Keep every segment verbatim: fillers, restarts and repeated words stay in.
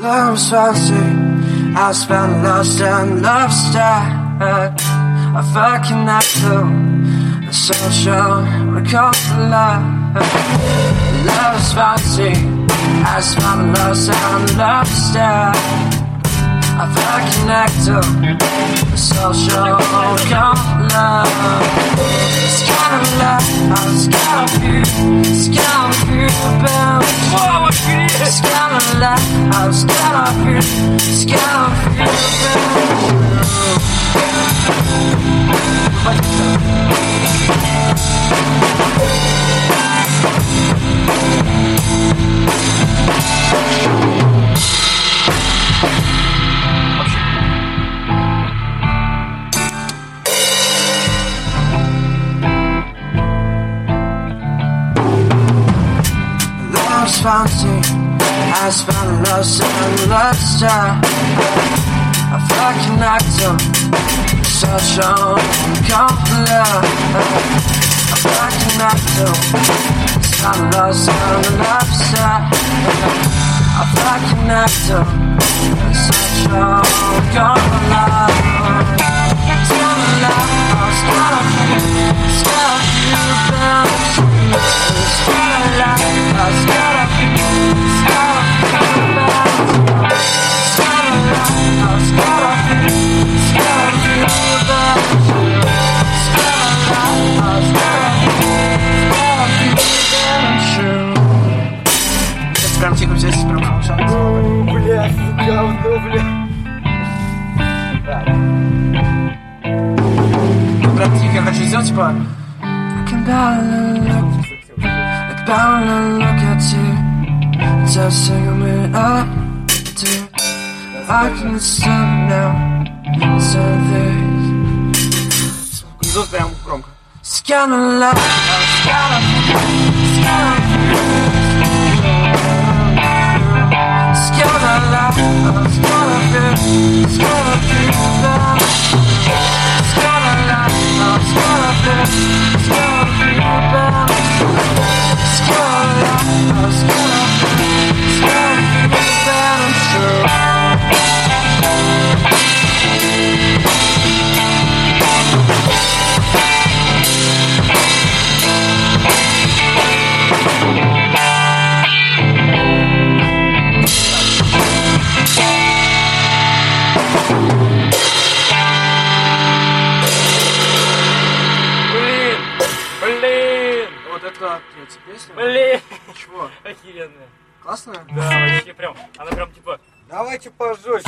Love's fancy, I spent lost and love star. I fucking actor, the social recall love. Love's fancy, I spent lost and love star. I fucking actor, the social recall love. It's kind of love, it's kind of you, it's kind of you, baby. It's kind of love, it's kind of you, it's kind of you, baby. Love's fancy, I spent lost and love star. A fucking actor, such a compliment. A fucking actor, spent lost and love star. A fucking actor, such a compliment. It's gonna love, it's gonna be, it's gonna be better. It's gonna love, it's gonna be, it's gonna be better. It's gonna love, it's gonna be, it's gonna be better. It's gonna love, it's gonna be, it's gonna be better. Сейчас прям тихо здесь, прям шанс. Бля, говно, бля. Прям тихо, я хочу сделать, типа... Looking back and look, look back and look at you. Just sing me up to I can stand now. So this. И тут прям громко. Scandalous, scandalous, scandalous, scandalous, scandalous, scandalous. Это эти песни? Блин! Чего? Охеренная. Классная? Да, вообще прям. Она прям типа. Давайте пожестче.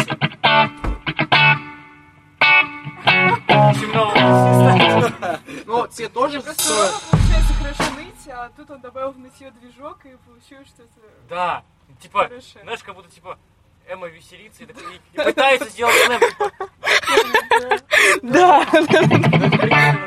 Ну, тебе тоже Просто стоит? Рома, получается, хорошо ныть, а тут он добавил в нытье движок, и получилось, что это... Да. Типа, Хорошо. знаешь, как будто типа Эмма веселится и, так, и, и пытается сделать слэм, типа. Да.